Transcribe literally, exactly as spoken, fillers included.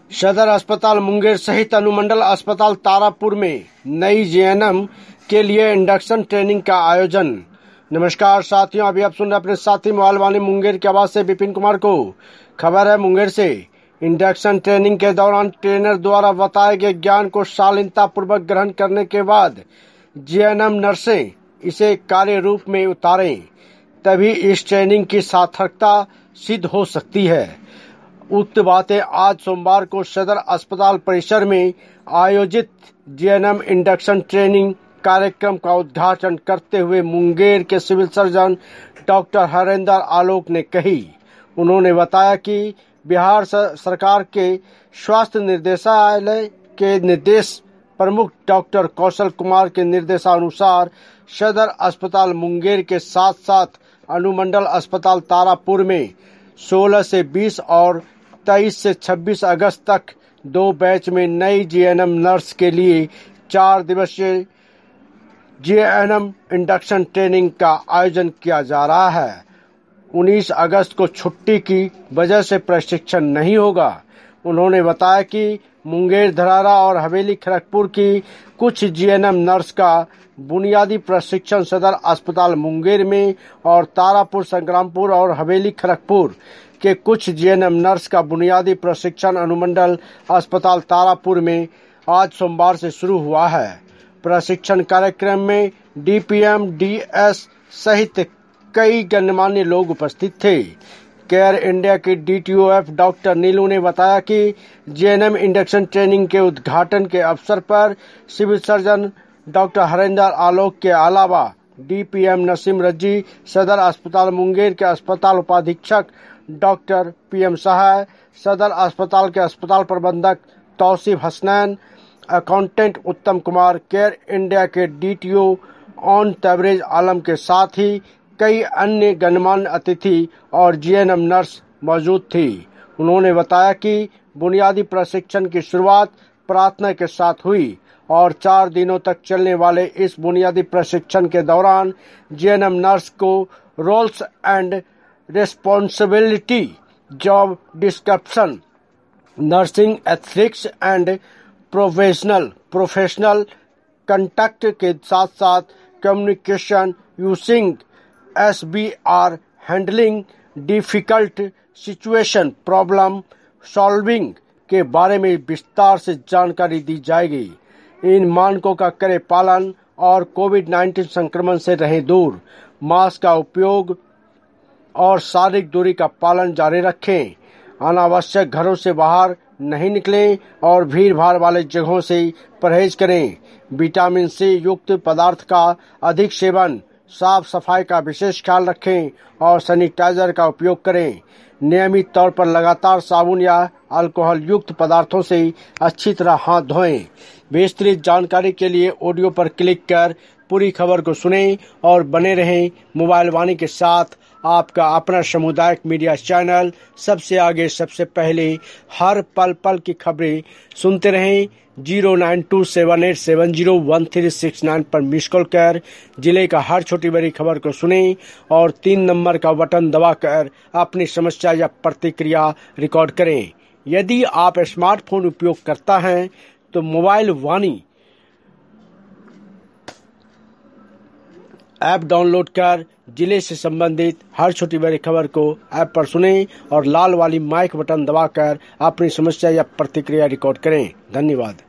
सदर अस्पताल मुंगेर सहित अनुमंडल अस्पताल तारापुर में नई जीएनएम के लिए इंडक्शन ट्रेनिंग का आयोजन। नमस्कार साथियों, अभी आप सुन रहे अपने साथी मोबाइल वाले मुंगेर की आवाज से विपिन कुमार को। खबर है मुंगेर से। इंडक्शन ट्रेनिंग के दौरान ट्रेनर द्वारा बताए गए ज्ञान को शालीनता पूर्वक ग्रहण करने के बाद जीएनएम नर्सें इसे कार्य रूप में उतारें, तभी इस ट्रेनिंग की सार्थकता सिद्ध हो सकती है। उक्त बातें आज सोमवार को सदर अस्पताल परिसर में आयोजित जीएनएम इंडक्शन ट्रेनिंग कार्यक्रम का उद्घाटन करते हुए मुंगेर के civil surgeon doctor Harendra Alok ने कही। उन्होंने बताया कि बिहार सरकार के स्वास्थ्य निर्देशालय के निर्देश प्रमुख डॉक्टर कौशल कुमार के निर्देशानुसार सदर अस्पताल मुंगेर के साथ साथ अनुमंडल अस्पताल तारापुर में सोलह से बीस और तेईस से छब्बीस अगस्त तक दो बैच में नई जीएनएम नर्स के लिए चार दिवसीय जीएनएम इंडक्शन ट्रेनिंग का आयोजन किया जा रहा है। उन्नीस अगस्त को छुट्टी की वजह से प्रशिक्षण नहीं होगा। उन्होंने बताया कि मुंगेर, धरारा और हवेली खड़गपुर की कुछ जीएनएम नर्स का बुनियादी प्रशिक्षण सदर अस्पताल मुंगेर में और तारापुर, संग्रामपुर और हवेली खड़गपुर के कुछ जीएनएम नर्स का बुनियादी प्रशिक्षण अनुमंडल अस्पताल तारापुर में आज सोमवार से शुरू हुआ है। प्रशिक्षण कार्यक्रम में डीपीएम, डीएस सहित कई गणमान्य लोग उपस्थित थे। केयर इंडिया की डीटीओएफ डॉक्टर नीलू ने बताया कि जीएनएम इंडक्शन ट्रेनिंग के उद्घाटन के अवसर पर civil surgeon doctor Harendra Alok के अलावा डीपीएम नसीम रज्जी, सदर अस्पताल मुंगेर के अस्पताल उपाधीक्षक डॉक्टर पीएम सहाय, सदर अस्पताल के अस्पताल प्रबंधक Tausif Hasnain, accountant Uttam Kumar, care India के डीटीओ ऑन तबरेज आलम के साथ ही कई अन्य गणमान्य अतिथि और जीएनएम नर्स मौजूद थी। उन्होंने बताया कि बुनियादी प्रशिक्षण की शुरुआत प्रार्थना के साथ हुई और चार दिनों तक चलने वाले इस बुनियादी प्रशिक्षण के दौरान जीएनएम नर्स को roles and responsibility, job description, nursing ethics and professional professional conduct के साथ साथ communication using S B R, handling difficult situation, problem solving के बारे में विस्तार से जानकारी दी जाएगी। इन मानकों का करें पालन और कोविड उन्नीस संक्रमण से रहें दूर। मास्क का उपयोग और शारीरिक दूरी का पालन जारी रखें। अनावश्यक घरों से बाहर नहीं निकलें और भीड़ भाड़ वाले जगहों से परहेज करें। विटामिन सी युक्त पदार्थ का अधिक सेवन, साफ सफाई का विशेष ख्याल रखें और सैनिटाइजर का उपयोग करें। नियमित तौर पर लगातार साबुन या अल्कोहल युक्त पदार्थों से अच्छी तरह हाथ धोएं। विस्तृत जानकारी के लिए ऑडियो पर क्लिक कर पूरी खबर को सुनें और बने रहें मोबाइल वाणी के साथ। आपका अपना सामुदायिक मीडिया चैनल सबसे आगे, सबसे पहले, हर पल पल की खबरें सुनते रहें। Zero nine two seven eight seven zero one three six nine पर मिस कॉल कर जिले का हर छोटी बड़ी खबर को सुनें और तीन नंबर का बटन दबाकर अपनी समस्या या प्रतिक्रिया रिकॉर्ड करें। यदि आप स्मार्टफोन उपयोग करता हैं तो मोबाइल वाणी ऐप डाउनलोड कर जिले से संबंधित हर छोटी बड़ी खबर को ऐप पर सुनें और लाल वाली माइक बटन दबाकर अपनी समस्या या प्रतिक्रिया रिकॉर्ड करें। धन्यवाद।